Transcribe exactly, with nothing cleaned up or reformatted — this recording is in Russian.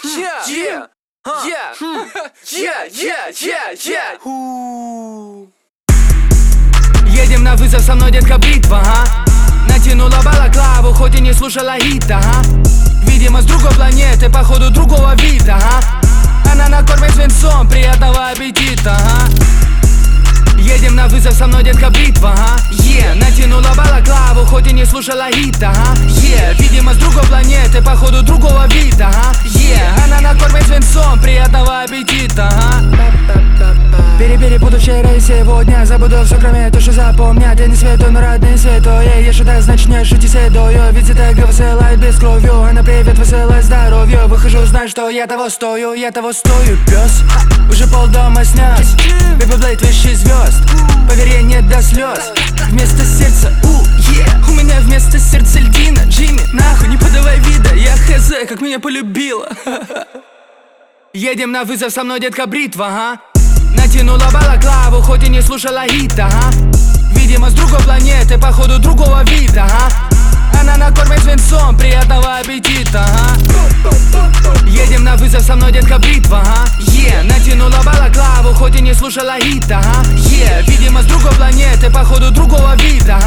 Yeah, yeah, yeah, yeah, yeah, yeah, yeah. Едем на вызов, со мной детка бритва, ага. Натянула балаклаву, хоть и не слушала хита, ага. Видимо, с другой планеты, походу другого вида, ага. Она накормит свинцом, приятного аппетита, ага. Едем на вызов, со мной детка бритва, ага. Yeah. Натянула балаклаву, хоть и не слушала хита, ага. Yeah. Видимо, с другой планеты, походу другого вида, ага. Yeah. Она накормит свинцом, приятного аппетита, ага. Перебери, буду вчера и сегодня. Забуду все, кроме то, что запомнят. Я не святой, но родный святой. Ешь это, значит не шути седою. Ведь это высылает без кровью. Она привет высылает здоровью. Выхожу, знаю, что я того стою. Я того стою, пес. Уже полдома снес. Baby Blade, вещи звезд. Поверь, нет до слез. Вместо сердца, у, yeah. У меня вместо сердца льдина. Джимми, нахуй, не подавай вида. Я хз, как меня полюбила. Едем на вызов, со мной детка бритва, ага. Натянула балаклаву, хоть и не слушала хита, ага. Видимо, с другой планеты, походу другого вида, ага. Она накормит свинцом, приятного аппетита, ага. Едем на вызов, со мной детка бритва, ага. Yeah. Натянула балаклаву, хоть и не слушала хита, ага. Yeah. Видимо, с другой планеты, походу другого вида,